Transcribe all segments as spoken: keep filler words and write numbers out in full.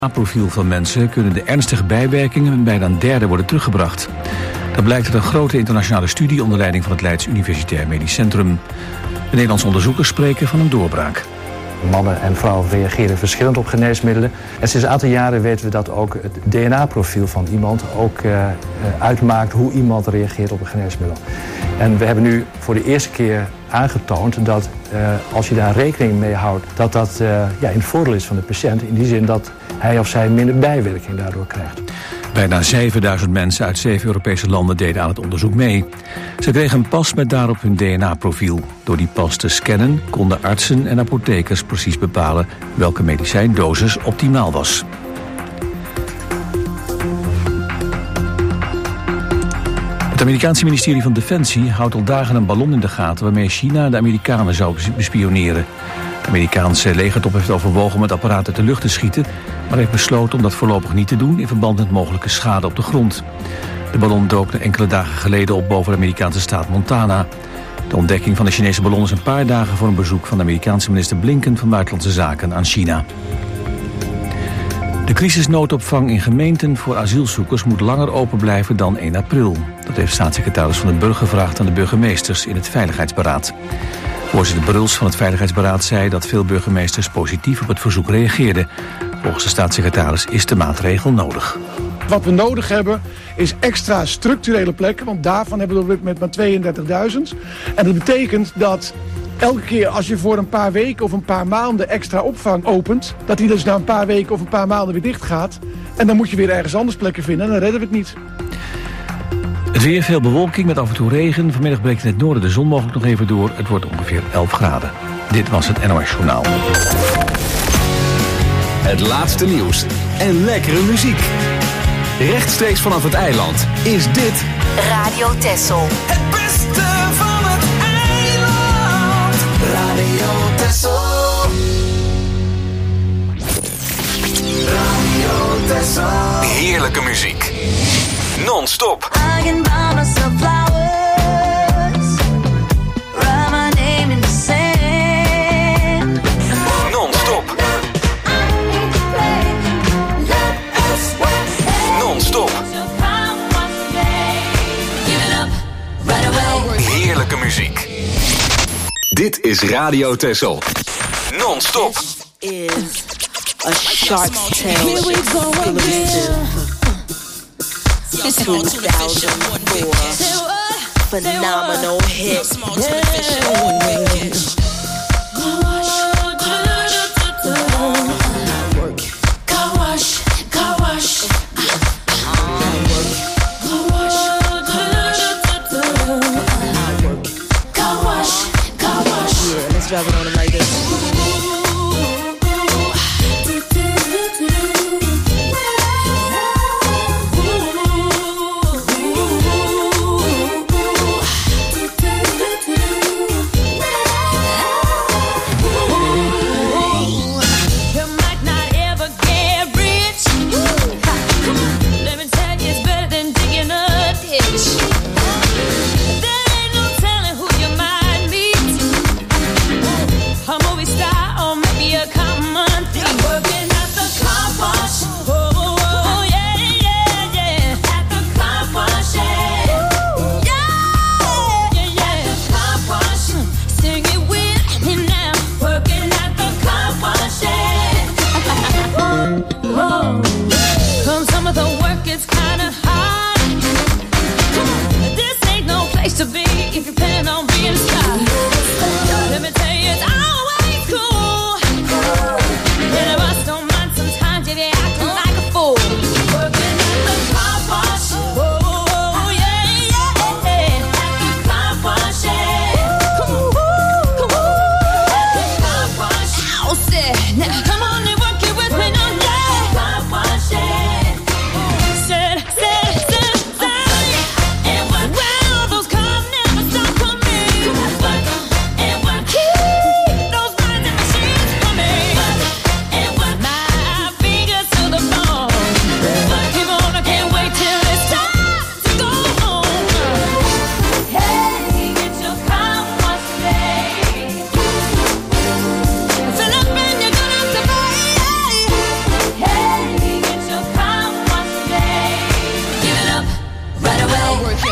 profiel van mensen kunnen de ernstige bijwerkingen met bijna een derde worden teruggebracht. Dat blijkt uit een grote internationale studie onder leiding van het Leids Universitair Medisch Centrum. De Nederlandse onderzoekers spreken van een doorbraak. Mannen en vrouwen reageren verschillend op geneesmiddelen. En sinds een aantal jaren weten we dat ook het D N A-profiel van iemand ook uh, uitmaakt hoe iemand reageert op een geneesmiddel. En we hebben nu voor de eerste keer aangetoond dat uh, als je daar rekening mee houdt, dat dat uh, ja, in het voordeel is van de patiënt. In die zin dat hij of zij minder bijwerking daardoor krijgt. Bijna zevenduizend mensen uit zeven Europese landen deden aan het onderzoek mee. Ze kregen een pas met daarop hun D N A-profiel. Door die pas te scannen konden artsen en apothekers precies bepalen welke medicijndosis optimaal was. Het Amerikaanse ministerie van Defensie houdt al dagen een ballon in de gaten waarmee China de Amerikanen zou bespioneren. De Amerikaanse legertop heeft overwogen om het apparaat uit de lucht te schieten, maar heeft besloten om dat voorlopig niet te doen in verband met mogelijke schade op de grond. De ballon dook enkele dagen geleden op boven de Amerikaanse staat Montana. De ontdekking van de Chinese ballon is een paar dagen voor een bezoek van de Amerikaanse minister Blinken van Buitenlandse Zaken aan China. De crisisnoodopvang in gemeenten voor asielzoekers moet langer open blijven dan één april. Dat heeft staatssecretaris Van den Burg gevraagd aan de burgemeesters in het Veiligheidsberaad. Voorzitter Bruls van het Veiligheidsberaad zei dat veel burgemeesters positief op het verzoek reageerden. Volgens de staatssecretaris is de maatregel nodig. Wat we nodig hebben is extra structurele plekken, want daarvan hebben we op dit moment maar tweeëndertigduizend. En dat betekent dat elke keer als je voor een paar weken of een paar maanden extra opvang opent, dat die dus na een paar weken of een paar maanden weer dicht gaat. En dan moet je weer ergens anders plekken vinden en dan redden we het niet. Het weer, veel bewolking met af en toe regen. Vanmiddag breekt in het noorden de zon mogelijk nog even door. Het wordt ongeveer elf graden. Dit was het N O S Journaal. Het laatste nieuws en lekkere muziek. Rechtstreeks vanaf het eiland is dit Radio Texel. Het beste van het eiland. Radio Texel. Radio Texel. heerlijke muziek. Non-stop. I can buy myself flowers, write my name in the sand. Non-stop. Non-stop. Heerlijke muziek. Dit is Radio Texel. Non-stop. Is a Shark's Tale exclusive. two thousand four phenomenal hit. Drop it on him like this.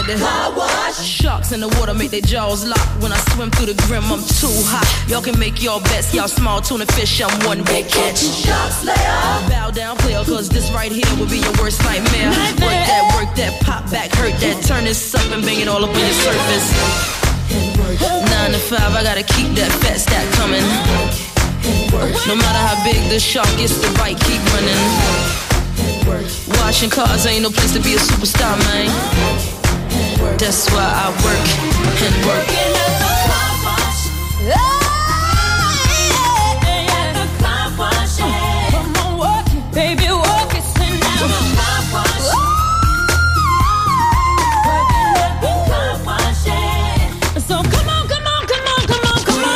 the car wash. Sharks in the water make their jaws lock. When I swim through the grim, I'm too hot. Y'all can make your bets, y'all small tuna fish, I'm one big catch. Shark slayer. Bow down, player, cause this right here will be your worst nightmare. nightmare. Work that, work that, pop back, hurt that, turn this up and bang it all up on your surface. Nine to five, I gotta keep that fat stack coming. No matter how big the shark is, the bite keep running. Washing cars ain't no place to be a superstar, man. That's why I work and work. Working at the car wash. Oh, yeah, at the car wash. Yeah. Come on, work it, baby, work it, send down the car wash. Working at the car wash. Yeah. So come on, come on, come on, come on, come on.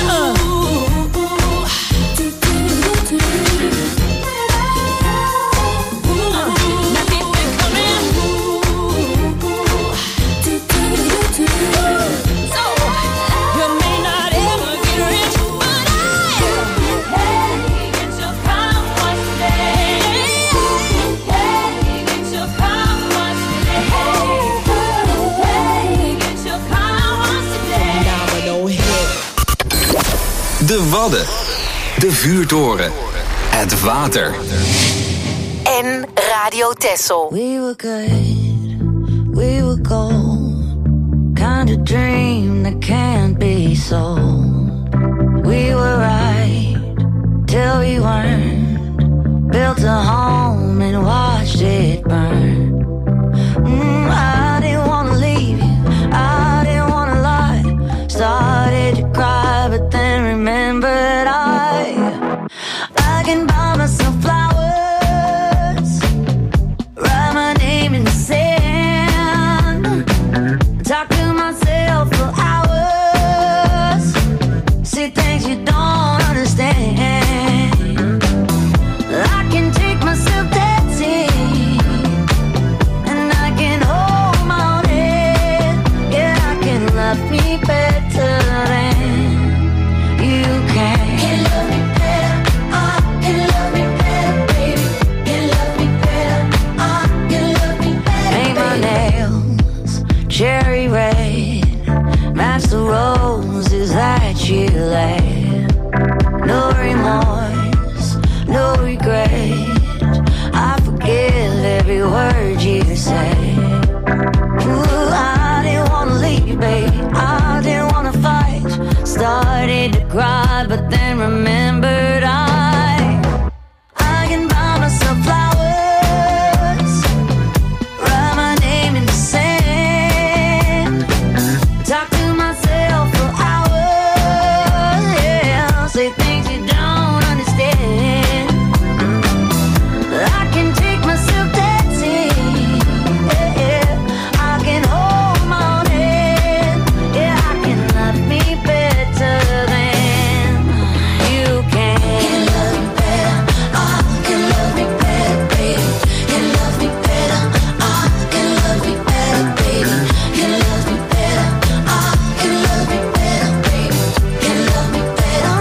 De Wadden. De Vuurtoren. Het water. En Radio Texel. We were good, we were gold. Kind of dream that can't be sold. We were right till we weren't. Built a home and watched it burn. Mm, I didn't wanna leave you, I didn't wanna lie. Started to cry, but then remembered I I can buy myself flowers, write my name in the sand, talk to myself for hours, see things you don't understand. I can take myself dancing, and I can hold my own head. Yeah, I can love me better than you can. Can love me better, I can love me better, baby. Can love me better, I can love me better. Paint my nails cherry red, match the roses that you laid. No remorse, no regret. I forgive every word you say. Ooh, I didn't wanna leave you, baby. I didn't wanna fight. Started to cry, but then remembered I I can buy myself flowers, write my name in the sand, talk to myself for hours, yeah, say things you don't understand. I can take myself dancing, yeah, yeah. I can hold my own head, yeah, I can love me better than you can. Can love me better, I can love me better, baby. Can love me better, I can love me better, baby. Can love me better, I can love me better, baby. Can love me better,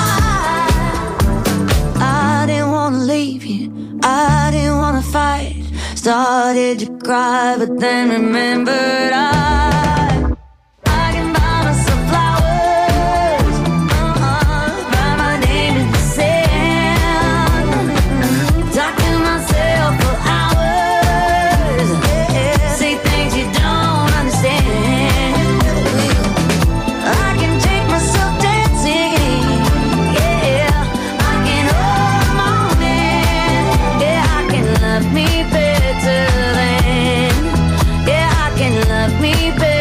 I I didn't wanna leave you, I didn't wanna fight. Started to cry, but then remembered I I can buy myself flowers, uh-uh, write my name in the sand, talk to myself for hours, yeah, say things you don't understand. I can take myself dancing, yeah, I can hold my own hand, yeah, I can love me better than, yeah, I can love me better.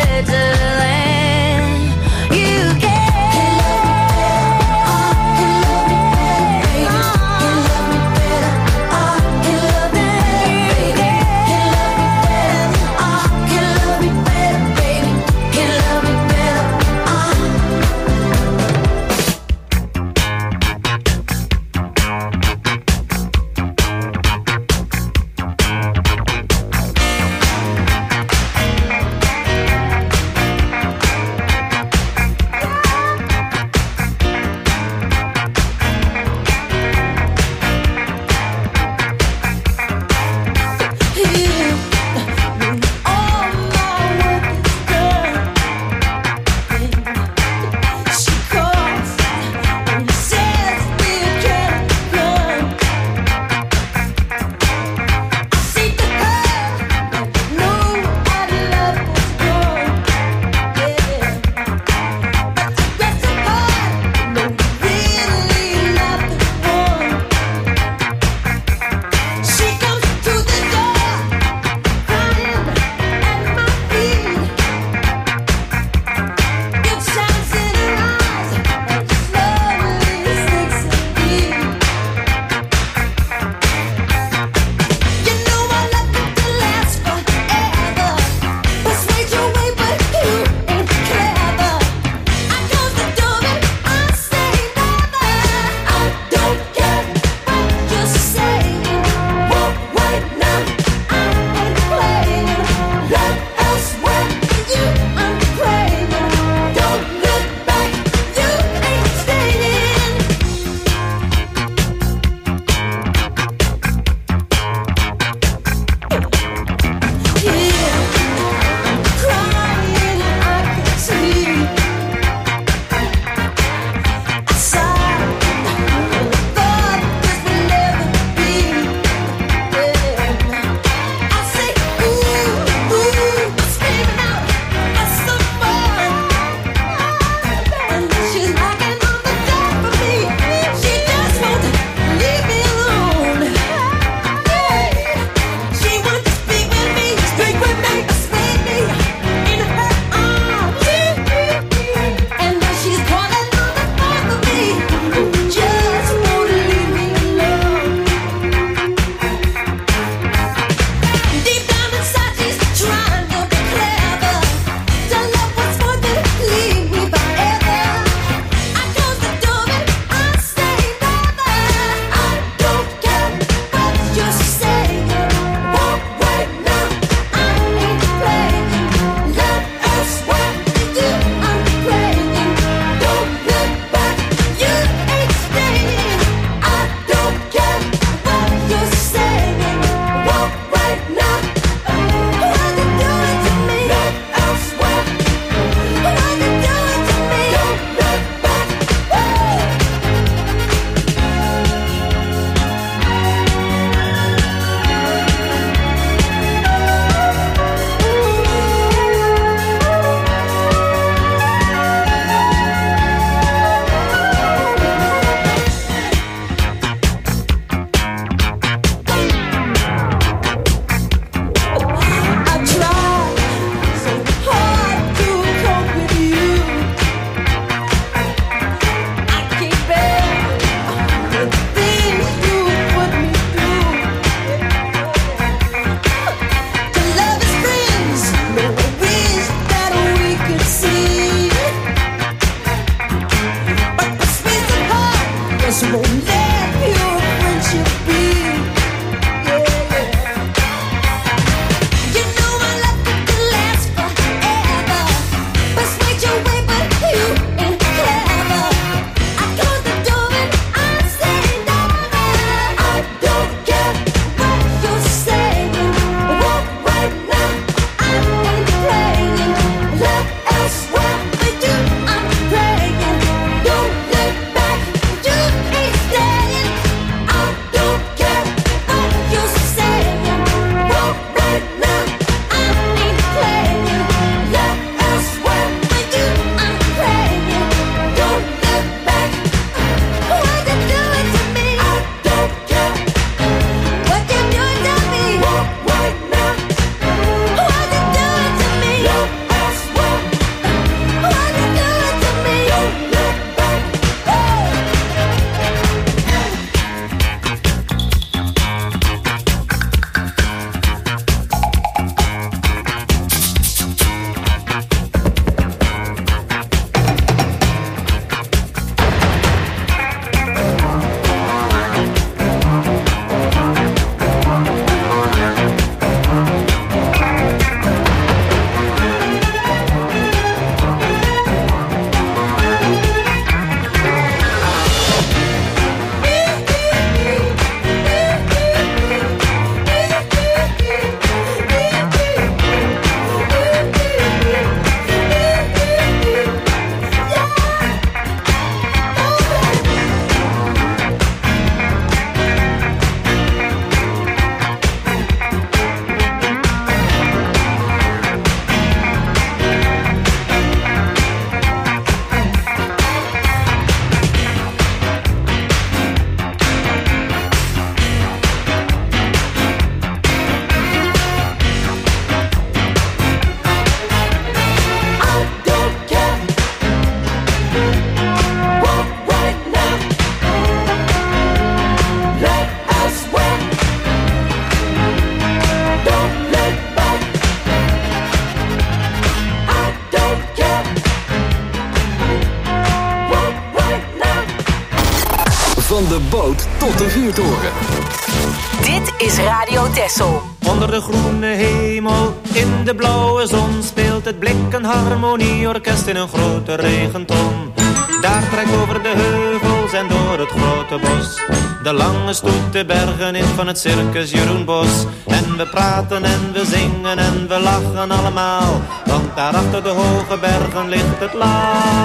Van de boot tot de vuurtoren. Dit is Radio Texel. Onder de groene hemel, in de blauwe zon, speelt het blik een harmonieorkest in een grote regenton. Daar trekt over de heuvels en door het grote bos de lange stoet de bergen in van het circus Jeroen Bos. En we praten en we zingen en we lachen allemaal, want daar achter de hoge bergen ligt het land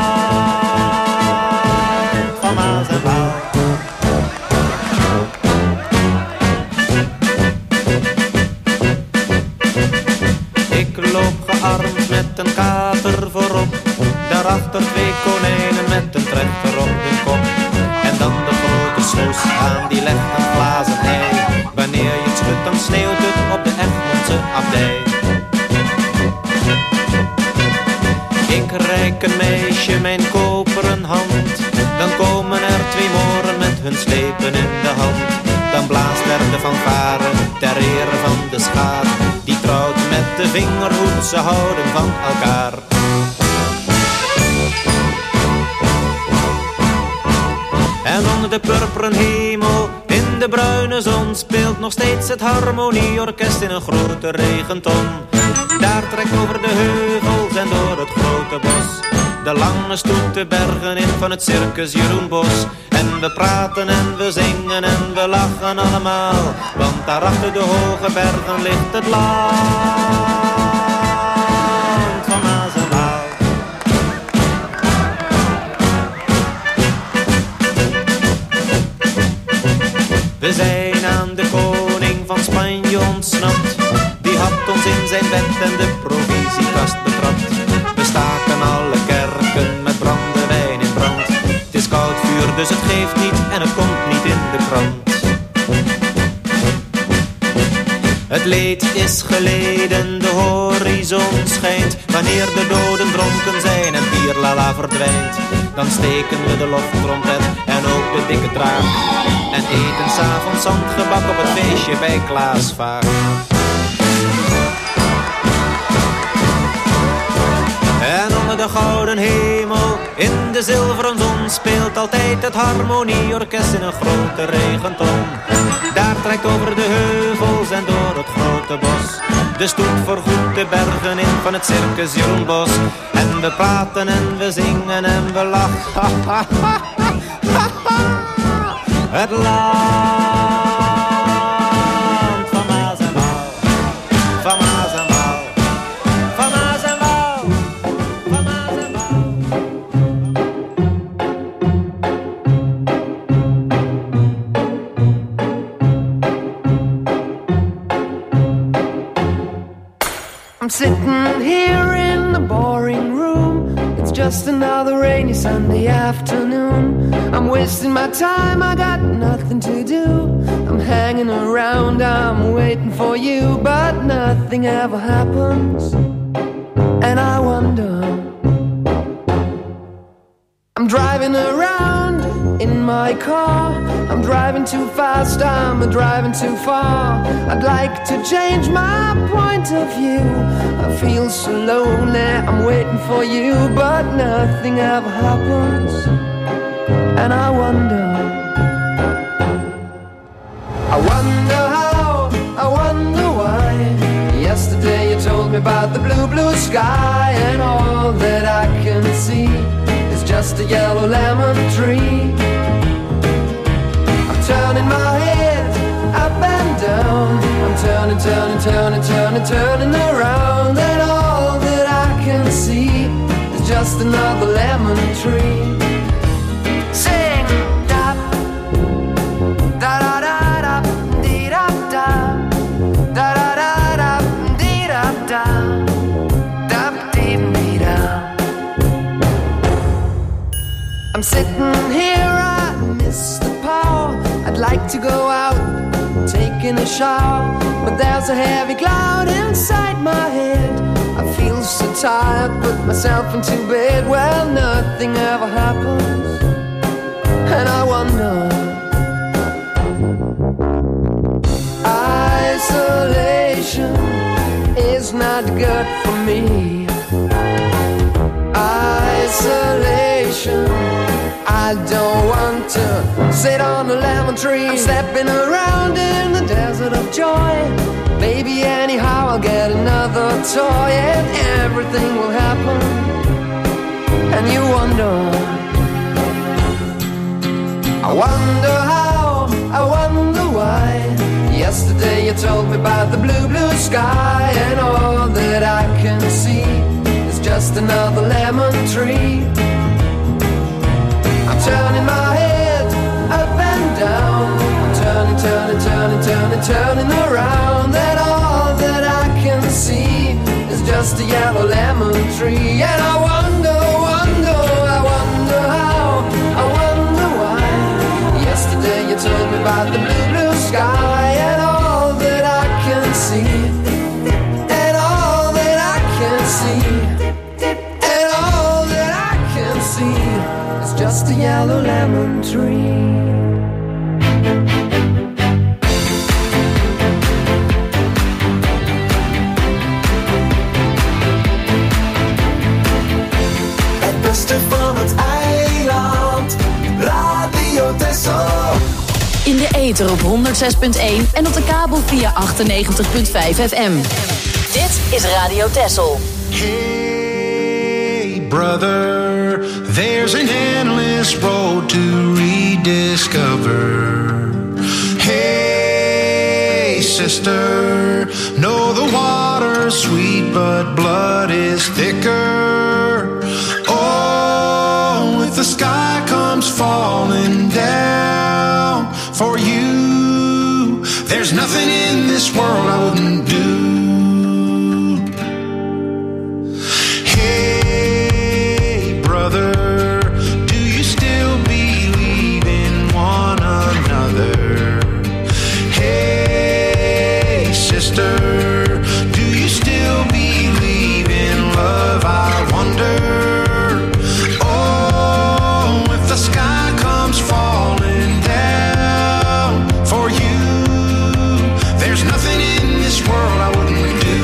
van Maas en Waal. Ik loop gearmd met een kater voorop, daarachter twee konijnen met een trechter op hun kop. En dan de grote snoes aan die legt een glazen ei. Wanneer je het schudt dan sneeuwt het op de Egmondse abdij. Ik reik een meisje mijn koperen hand, dan komen er twee moren met hun slepen in de hand. Dan blaast er de fanfare ter ere van de schaar, die trouwt met de vingerhoed, ze houden van elkaar. En onder de purperen hemel, in de bruine zon, speelt nog steeds het harmonieorkest in een grote regenton. Daar trekt over de heuvels en door het grote bos de lange stoet de bergen in van het circus Jeroen Bos. En we praten en we zingen en we lachen allemaal, want daar achter de hoge bergen ligt het land van Maas en Waal. We zijn aan de koning van Spanje ontsnapt, die had ons in zijn bed en de provisiekast betrapt. We staken alle kerken met brandewijn in brand. Het is koud vuur, dus het geeft niet en het komt niet in de krant. Het leed is geleden, de horizon schijnt. Wanneer de doden dronken zijn en bierlala verdwijnt, dan steken we de loftrompet en ook de dikke draak en eten 's avonds zandgebak op het feestje bij Klaas Vaak. En onder de gouden hemel, in de zilveren zon, speelt altijd het harmonieorkest in een grote regenton. Daar trekt over de heuvels en door het grote bos de stoet voorgoed de bergen in van het circus Jeroen Bos. En we praten en we zingen en we lachen. Het land van Maas en Waal, van Maas en Waal, van Maas en Waal, van Maas en Waal. I'm sitting here in the boring room. It's just another rainy Sunday afternoon. I'm wasting my time, I got nothing to do. I'm hanging around, I'm waiting for you, but nothing ever happens. And I wonder, I'm driving around in my car. I'm driving too fast, I'm driving too far. I'd like to change my point of view. I feel so lonely, I'm waiting for you, but nothing ever happens. And I wonder, I wonder how, I wonder why. Yesterday you told me about the blue, blue sky, and all that I can see is just a yellow lemon tree. I'm turning my head up and down. I'm turning, turning, turning, turning, turning around, and all that I can see is just another lemon tree. Sing, da, da da da da, dee da da, da da da da, dee da da, da dee dee da. I'm sitting here, I miss the power. I'd like to go out, taking a shower, but there's a heavy cloud inside my head. I feel so tired, put myself into bed. Well, nothing ever happens, and I wonder, isolation is not good for me. Isolation, I don't want to sit on a lemon tree. I'm stepping around in the desert of joy. Maybe anyhow I'll get another toy and everything will happen. And you wonder, I wonder how, I wonder why. Yesterday you told me about the blue, blue sky, and all that I can see is just another lemon tree. I'm turning my head up and down. I'm turning, turning, turning, turning, turning around, and all that I can see is just a yellow lemon tree. And I wonder, wonder, I wonder how, I wonder why. Yesterday you told me about the blue, blue sky, and all that I can see, and all that I can see, and all that I can see is just a yellow lemon tree. Het beste van het eiland, Radio Texel. In de ether op honderd zes punt één en op de kabel via achtennegentig punt vijf F M. Dit is Radio Texel. Hey brother, there's an endless road to rediscover. Hey sister, know the water's sweet but blood is thicker. Oh, if the sky comes falling down for you, there's nothing in this world I wouldn't do. Hey brother, do you still believe in one another? Hey sister, do you still believe in love? I wonder. Oh, if the sky comes falling down for you, there's nothing in this world I wouldn't do.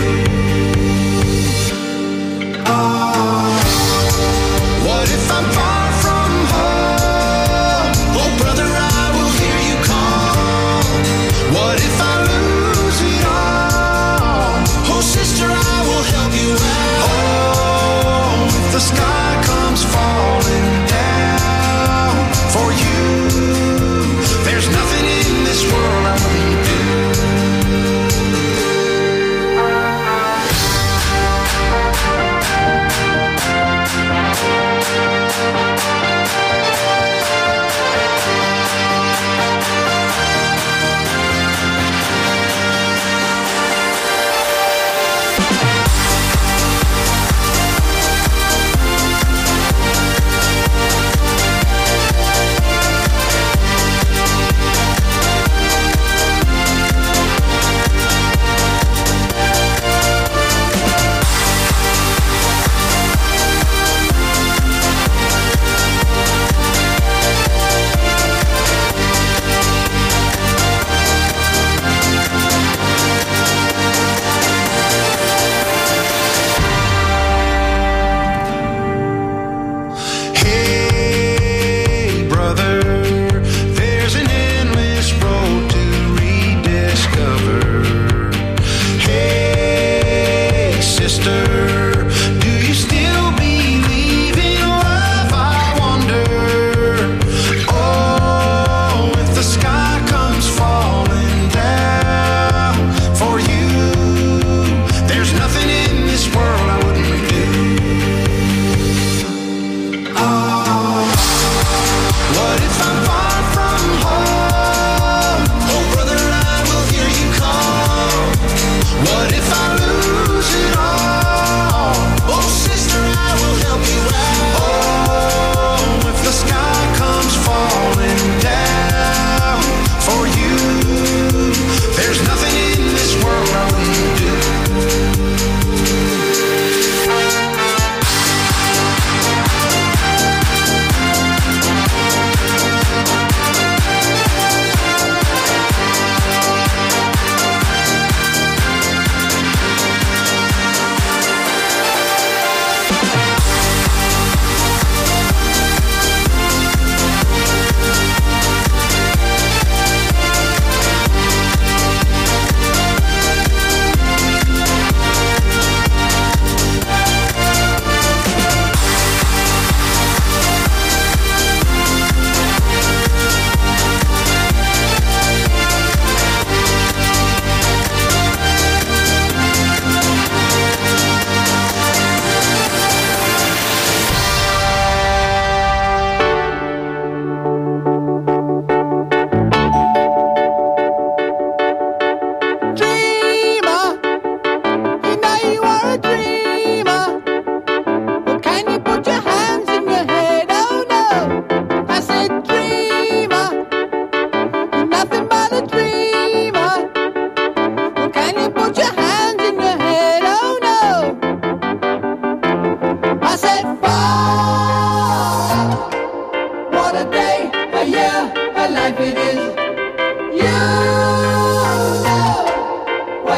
Oh, what if I'm far from home? Oh brother, I will hear you call. What if I lose it all?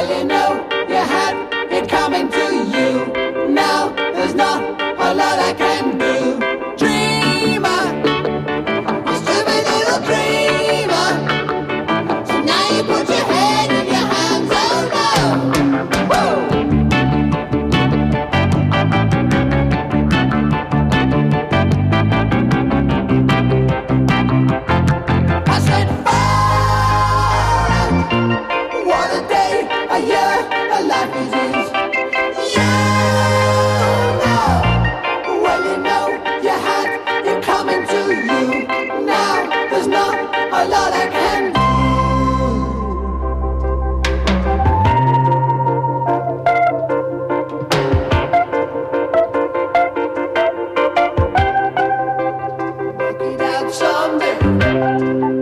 Well, you know you had it coming to you. Now there's not a lot I can do. Dreamer, you stupid little dreamer. So now you put your head in your hands, oh no. Woo! I said, far out. What a day, a year, a life is is. Yeah, now. Well, you know you had it coming to you. Now there's not a lot I can do. Work it out someday.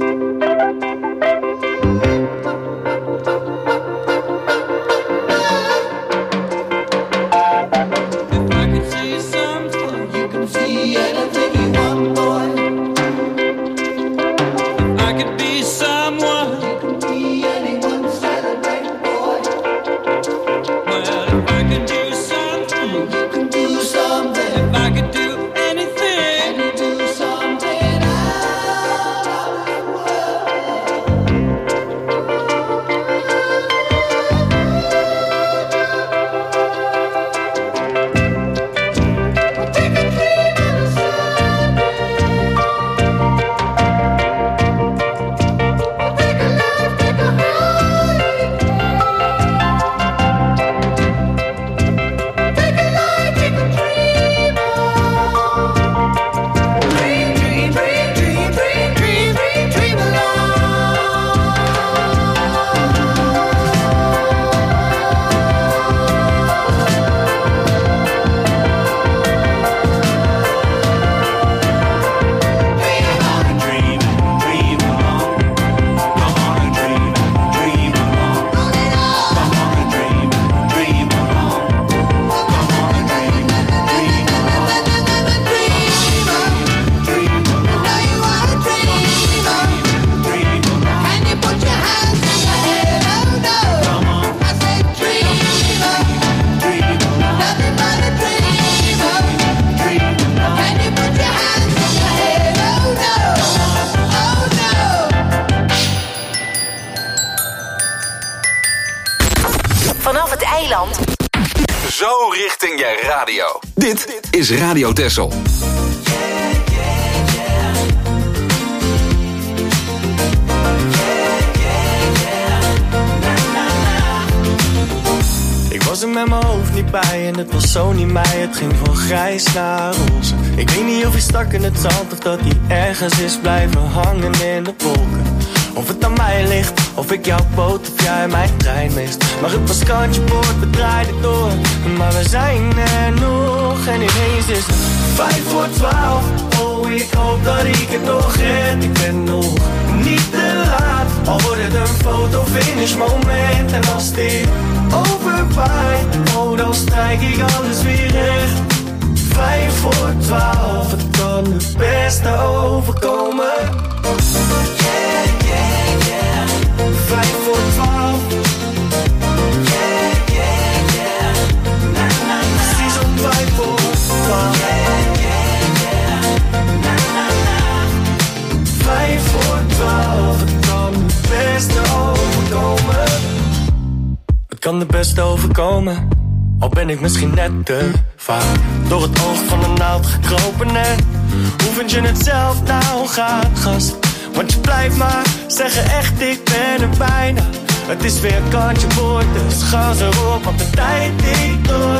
You can see anything you want, boy. I could be someone. You can be anyone, celebrate, boy. Well, if I could do something, You can do something. if I could do anything, Can you do something out of the world? Take a dream on a Sunday. Take a life, take a holiday. Take a life, take a dream on. Dream, dream, dream, dream, dream, dream, dream, dream along. Vanaf het eiland. Zo richting je radio. Dit is Radio Texel. Ik was er met mijn hoofd niet bij en het was zo niet mij. Het ging van grijs naar roze. Ik weet niet of hij stak in het zand of dat hij ergens is blijven hangen in de wolken. Of het aan mij ligt, of ik jouw boot of jij mijn trein mist. Maar het was kantje boord, we draaiden door. Maar we zijn er nog en ineens is het vijf voor twaalf. Oh, ik hoop dat ik het nog red. Ik ben nog niet te laat. Al wordt het een fotofinish moment. En als dit overwaait, oh, dan strijk ik alles weer recht. Vijf voor twaalf, het kan het beste overkomen. Yeah, yeah, yeah. Vijf voor twaalf. Yeah, yeah, yeah. Na, na, na. Precies om vijf voor twaalf. Yeah, yeah, yeah. Na, na, na. Vijf voor twaalf, het kan het beste overkomen. Het kan het beste overkomen. Al ben ik misschien net te vaak door het oog van een naald gekropen. En hoe vind je het zelf nou gaat, gast? Want je blijft maar zeggen echt, ik ben er bijna. Het is weer kantje boord, dus gas erop, want de tijd tikt door.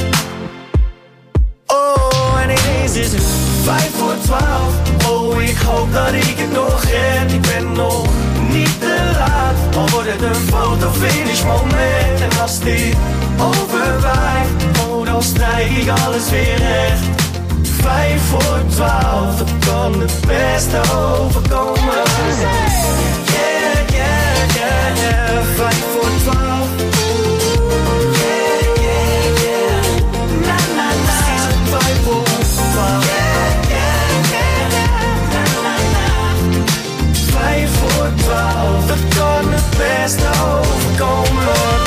Oh, en ineens is het vijf voor twaalf. Oh, ik hoop dat ik het nog red. Ik ben nog niet te laat. Al wordt het een fotofinish moment. En als dit overwaait, oh, dan strijk ik alles weer recht. Vijf voor twaalf, het kan het beste overkomen. Yeah, yeah, yeah, yeah. Vijf voor twaalf. Yeah, yeah, yeah. Na, na, na. Precies om vijf voor twaalf. Yeah, yeah, yeah, yeah. Na, na, na. Vijf voor twaalf, het kan het beste overkomen.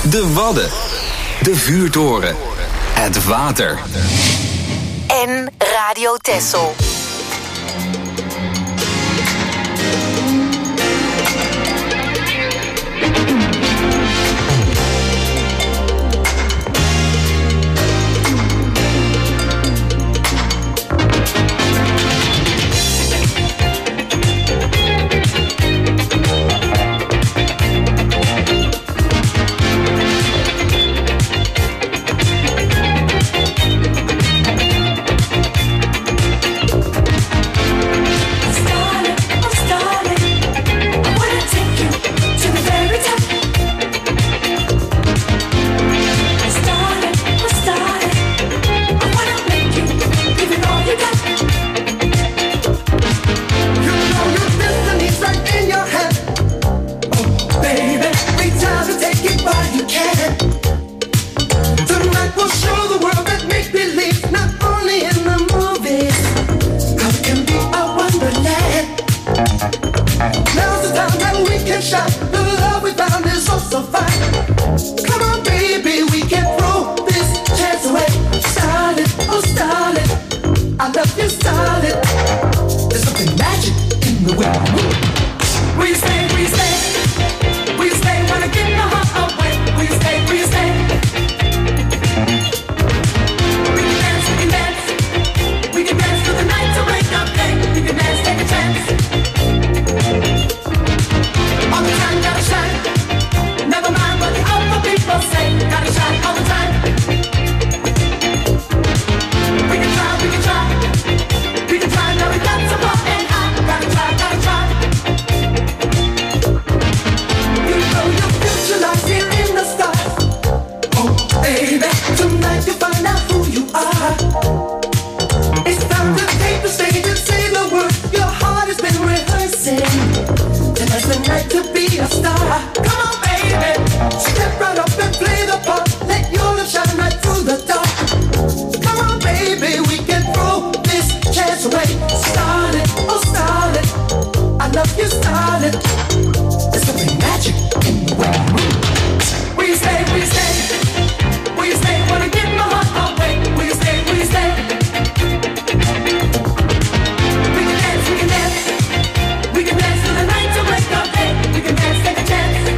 De Wadden. De vuurtoren. Het water. En Radio Texel. We can dance to the night to wake up, hey, we can dance, take a chance.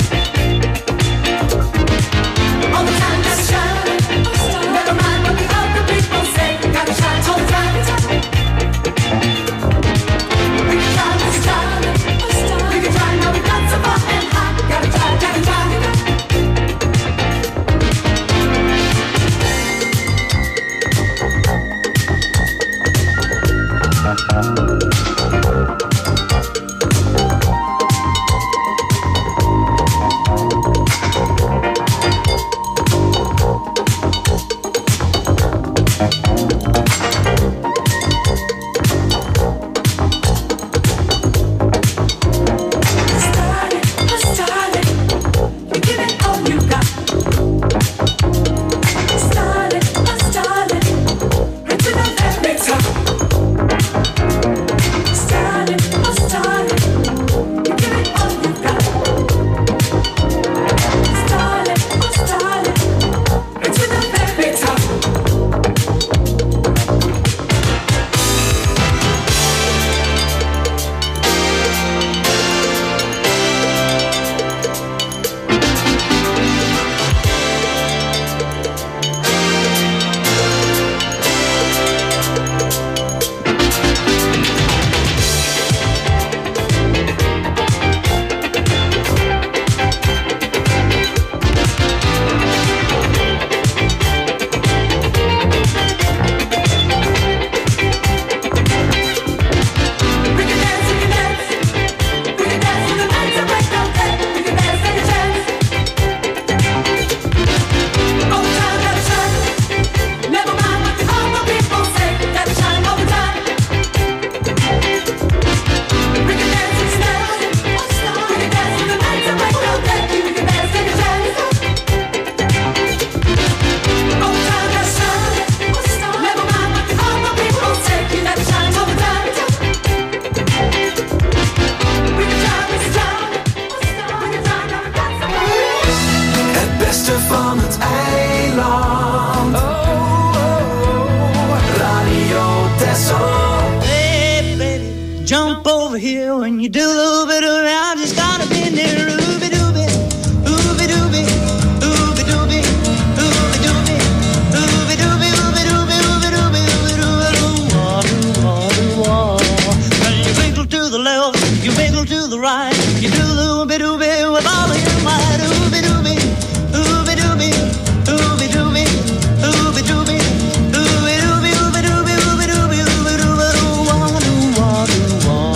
You do a little bit of it, I just gotta be there. Ooby dooby, ooby dooby, ooby dooby, ooby dooby, ooby dooby, ooby dooby, ooby dooby, ooby dooby, doo wah doo wah. Well, you wiggle to the left, you wiggle to the right, you do a little bit dooby with all of your might. Ooby dooby, ooby dooby, ooby dooby, ooby dooby, ooby dooby, ooby dooby, ooby dooby, ooby dooby, doo wah doo wah doo wah.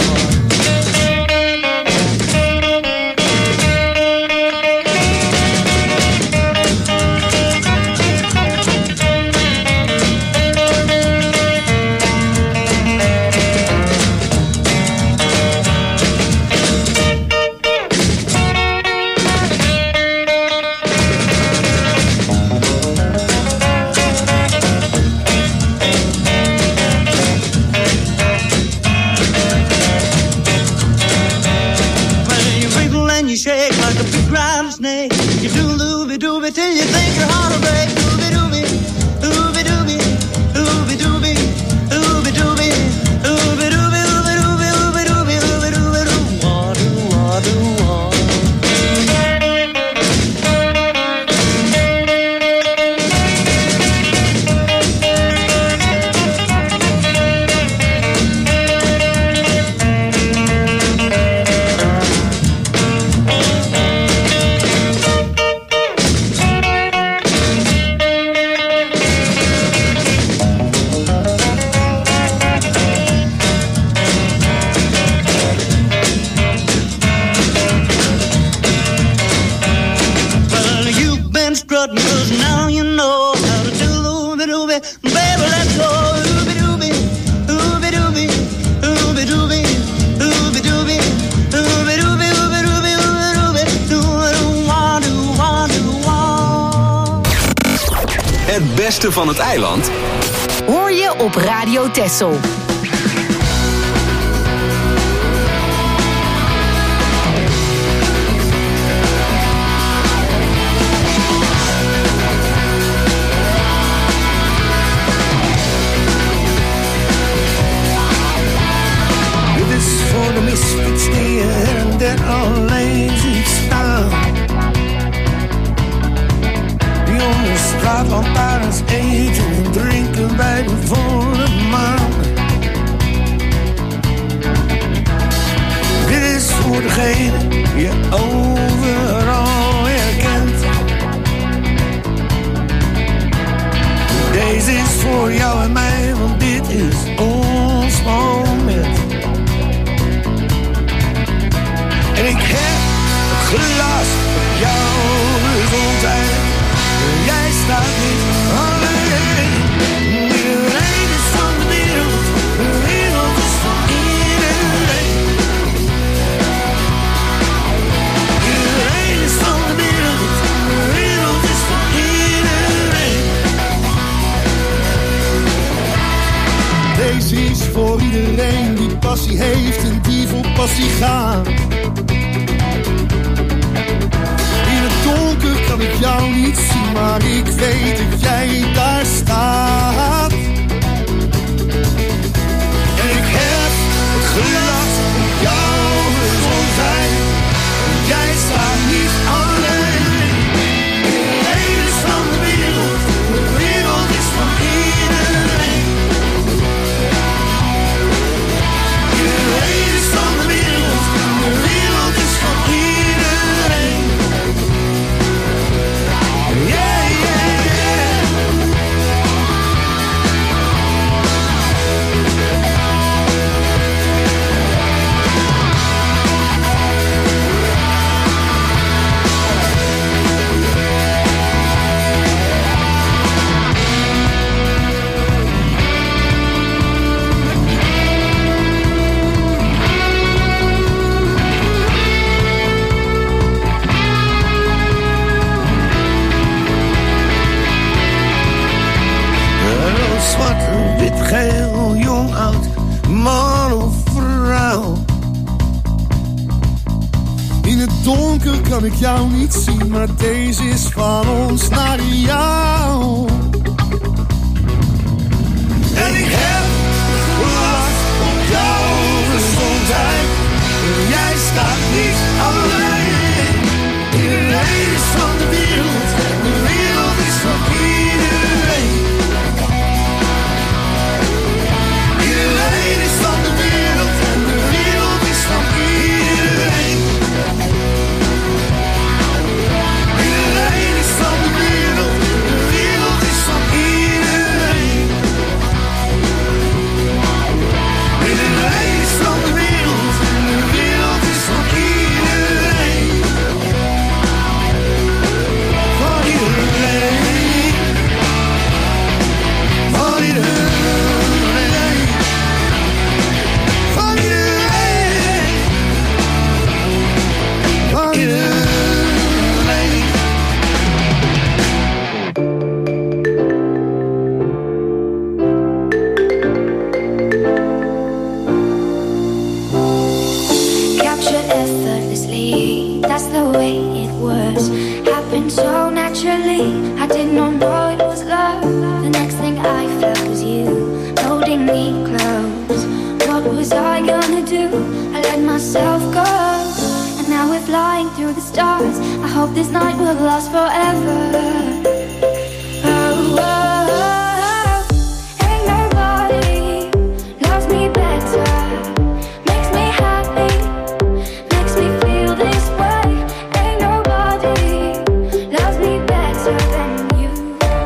You shake like a big round snake. You do looby dooby till you think your heart will break. Ooby dooby, ooby dooby, ooby dooby, ooby dooby, ooby dooby, ooby dooby, ooby dooby, ooby dooby, doo wah doo wah doo wah. Well, you've been strutting 'cause now you know how to do looby dooby. Baby, let's go. Ooby dooby, ooby dooby, ooby dooby, ooby dooby, ooby dooby, ooby dooby, ooby dooby, doo doo wah doo wah doo wah. Het beste van het eiland Hoor je op Radio Texel. Dit is voor de misfits die je her en der alleen ziet staan. Die onder straatlantaarns eten en drinken bij de volle maan. Dit is voor degene die je overal herkent. Deze is voor jou en mij, want dit is ons moment. En ik heb het glas op jouw gezondheid. Jij staat niet alleen. Iedereen is van de wereld. De wereld is van iedereen. Iedereen is van de wereld. De wereld is van iedereen. Deze is voor iedereen die passie heeft en die voor passie gaat. In het donker kan ik jou niet zien, maar ik weet dat jij daar staat. En ik heb het glas op jouw gezondheid. Jij staat niet alleen. Iedereen is van de wereld. De wereld is van iedereen. Iedereen is van de wereld. De wereld is van iedereen. Yeah, yeah, yeah. Zwart, wit, geel, jong, oud, man of vrouw. In het donker kan ik jou niet zien, maar deze is van ons naar jou. En ik heb last op jouw gezondheid. say it was. Happened so naturally, I did not know it was love. The next thing I felt was you holding me close. What was I gonna do? I let myself go, and now we're flying through the stars. I hope this night will last forever. Oh, oh, oh. Ain't nobody loves me better. Makes me happy, makes me feel this way. Ain't nobody loves me better than you.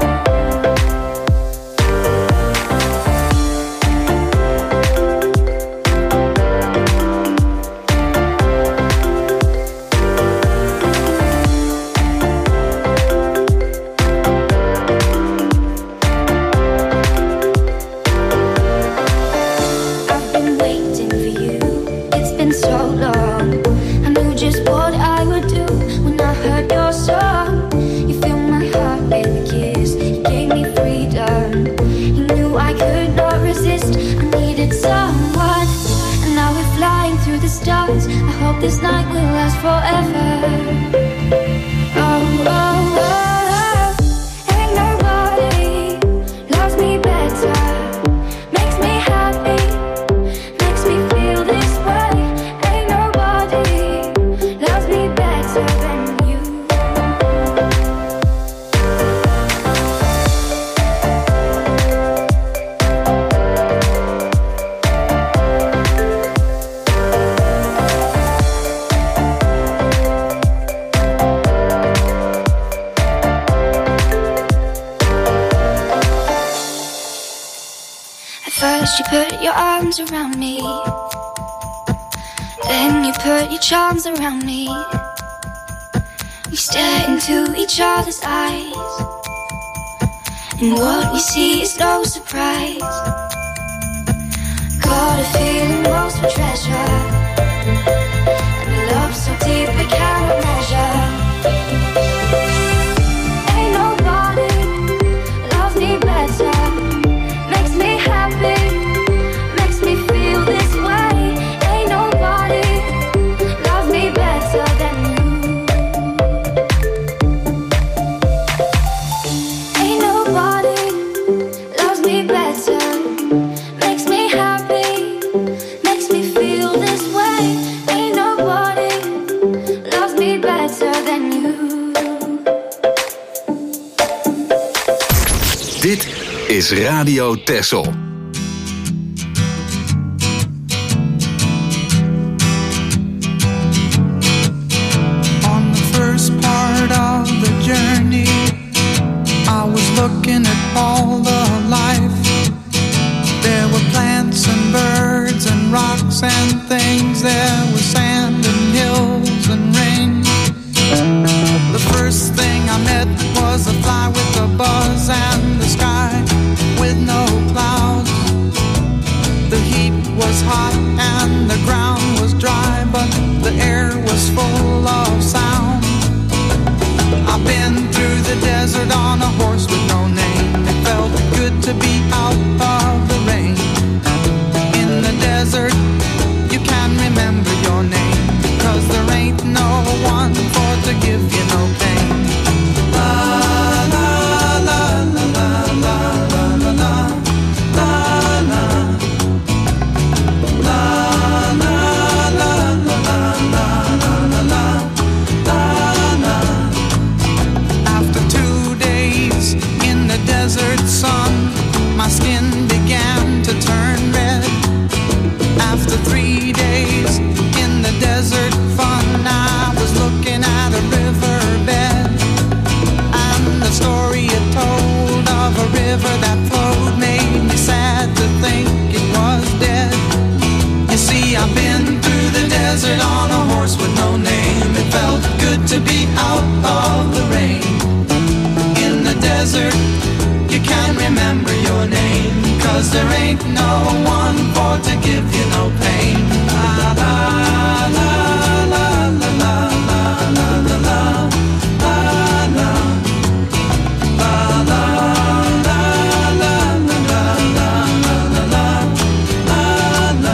I've been waiting for you, it's been so long. I knew just what I would do when I heard your song. You filled my heart with a kiss, you gave me freedom. You knew I could not resist, I needed someone. And now we're flying through the stars. I hope this night will last forever. Oh, oh, oh, oh. Ain't nobody loves me better. Makes me happy, makes me feel this way. Ain't nobody loves me better than you. At first you put your arms around me, then you put your charms around me. We stare into each other's eyes, and what we see is no surprise. Got a feeling most for treasure, and a love so deep we cannot measure. Ain't nobody loves me better. Makes me happy, makes me feel this way. Ain't nobody loves me better than you. Ain't nobody loves me better. Makes me happy, makes me feel this way. Ain't nobody loves me better than you. Dit is Radio Texel. On the first part of the journey, I was looking at all the life. There were plants and birds and rocks and things. There was sand and hills and rain. The first thing I met was a fly with a buzz and the sky with no clouds. The heat was hot and the ground was dry, but the air was full of sound. I've been through the desert on a horse with no name. It felt good to be out of the rain. In the desert, you can remember your name, 'cause there ain't no one for to give you no pain. La la la la la la la la la la la la la la la la la. After two days in the desert sun, my skin began to turn red. After three days in the desert fun, I was looking at a riverbed, and the story it told of a river that flowed made me sad to think it was dead. You see, I've been through the desert on a horse with no name. It felt good to be out of the rain. In the desert, you can remember your name, 'cause there ain't no one for to give you no pain. La la la la la la la la la la la la la la la la la la la.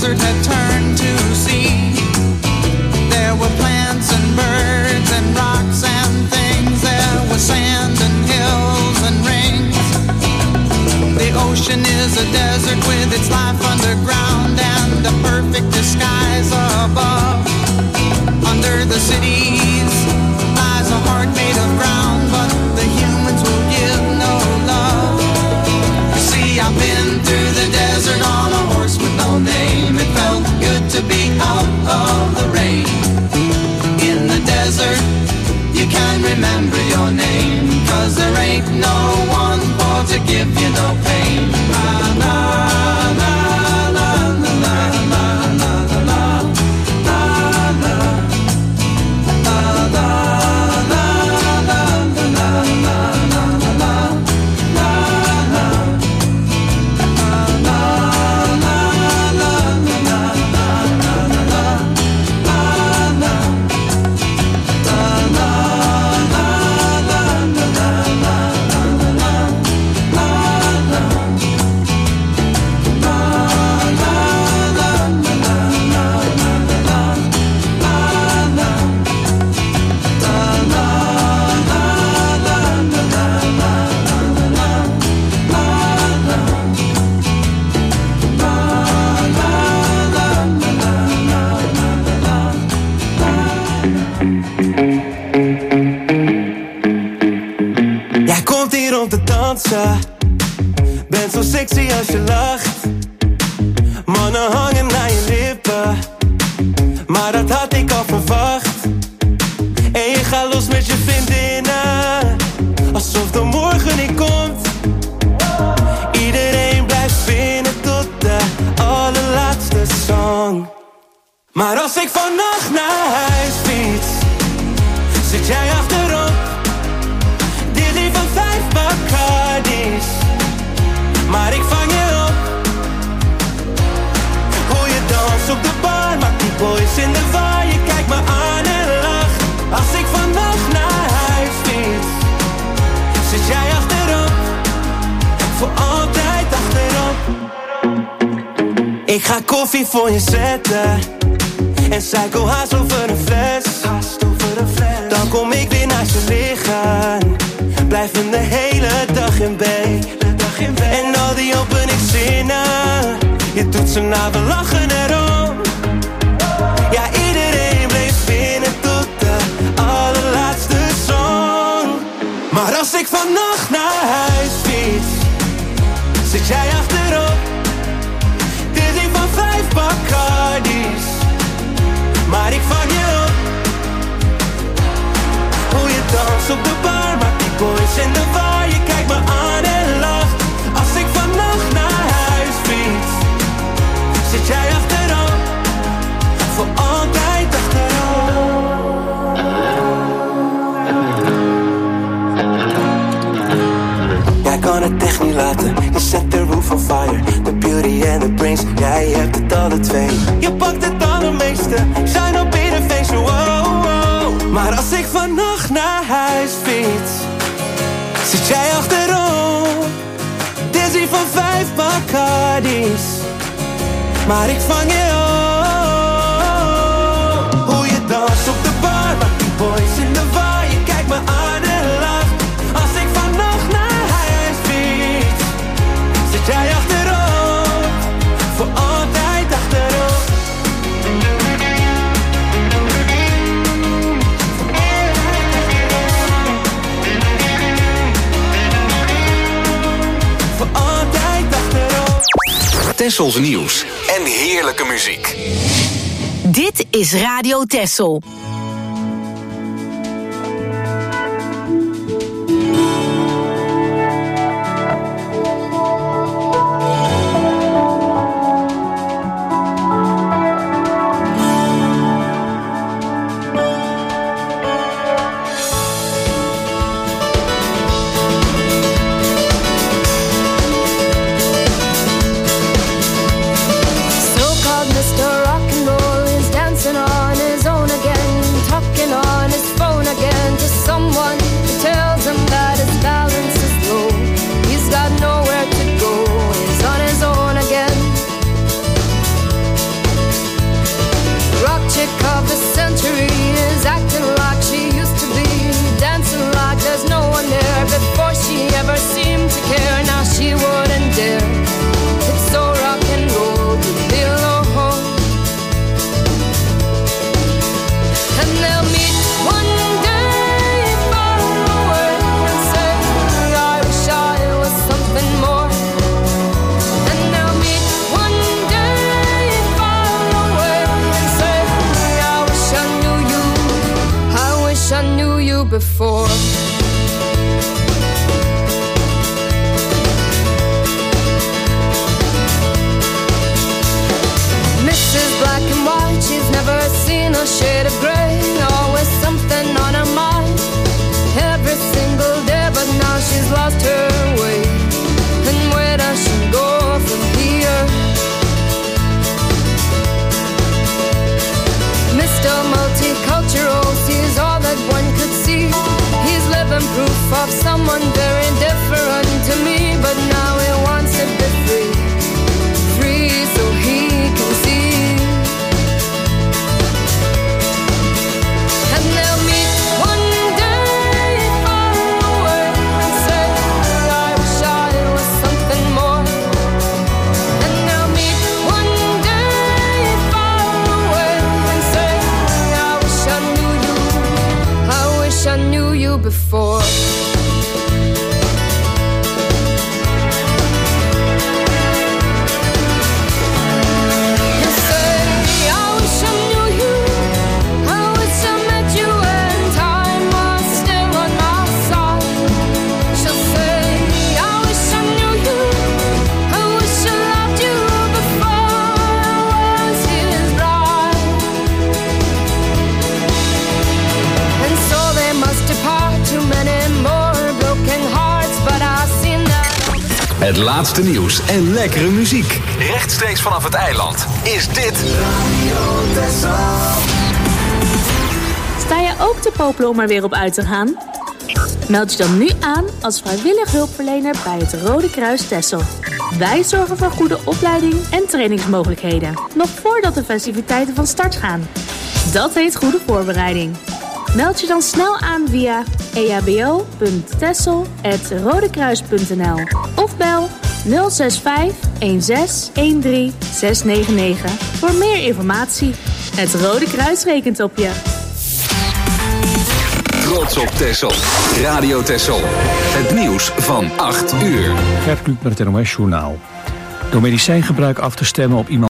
desert had turned to sea. There were plants and birds and rocks and things. There was sand and hills and rings. The ocean is a desert with its life underground and a perfect disguise above. Under the cities lies a heart made of ground, but the humans will give no love. You see, I've been through the desert on a horse with no name. It felt good to be out of the rain. In the desert, you can remember your name, 'cause there ain't no one for to give you no pain. La, la, la, la, la, la, la, la, la, la, la, la. Ben zo sexy als je lacht. Mannen hangen naar je lippen, maar dat had ik al verwacht. En je gaat los met je vriendinnen, alsof de morgen niet komt. Iedereen blijft binnen tot de allerlaatste song. Maar als ik vannacht naar huis fiets, zit jij achterop. Dizzy van vijf Bacardi's, maar ik vang je op. Hoe je danst op de bar, maakt die boys in de war. Je kijkt me aan en lacht. Als ik vannacht naar huis fiets, zit jij achterop. Voor altijd achterop. Ik ga koffie voor je zetten en psycho haast over een fles. Dan kom ik weer naast je liggen, blijven de hele dag in bed. En al die openingszinnen, je doet ze na, we lachen erom. Ja, iedereen bleef binnen tot de allerlaatste song. Maar als ik vannacht naar huis fiets, zit jij achterop. Dizzy van vijf Bacardi's, maar ik vang je op. Hoe je danst op de bar, maakt die boys in de war. Je kijkt me aan en lacht. Als ik vannacht naar huis fiets, zit jij achterop. Voor altijd achterop. Jij kan het echt niet laten, je zet de roof on fire. The beauty and the brains, jij hebt het alle twee. Je pakt het allermeeste, shine op ieder feestje, wow, wow. Maar als ik vannacht naar huis fiets, zit jij achterop. Dizzy van vijf Bacardi's, maar ik vang je op. Hoe je danst op de bar, maakt die boys in de war. Je kijkt me aan en lacht. Als ik vannacht naar huis fiets, zit jij achterop. Voor altijd achterop. Voor altijd achterop. Tessels nieuws en heerlijke muziek. Dit is Radio Tessel. So-called Mister Rock and Roll is dancing on his own again. a shade of gray, always something on her mind. Every single day, but now she's lost her way. And where does she go from here? Mister Multicultural sees all that one could see. He's living proof of someone very different to me, but now he wants to be free, free so he can see. And they'll meet one day far away and say, I wish I was something more. And they'll meet one day far away and say, I wish I knew you, I wish I knew you before. Het laatste nieuws en lekkere muziek. Rechtstreeks vanaf het eiland is dit Sta je ook te popelen om er weer op uit te gaan? Meld je dan nu aan als vrijwillig hulpverlener bij het Rode Kruis Texel. Wij zorgen voor goede opleiding en trainingsmogelijkheden, nog voordat de festiviteiten van start gaan. Dat heet goede voorbereiding. Meld je dan snel aan via e h b o punt texel apenstaartje rodekruis punt n l of bel nul zes vijf een zes een drie zes negen negen voor meer informatie. Het Rode Kruis rekent op je. Trots op Texel. Radio Texel. Het nieuws van acht uur. Gert Kluk met het N O S Journaal. Door medicijngebruik af te stemmen op iemand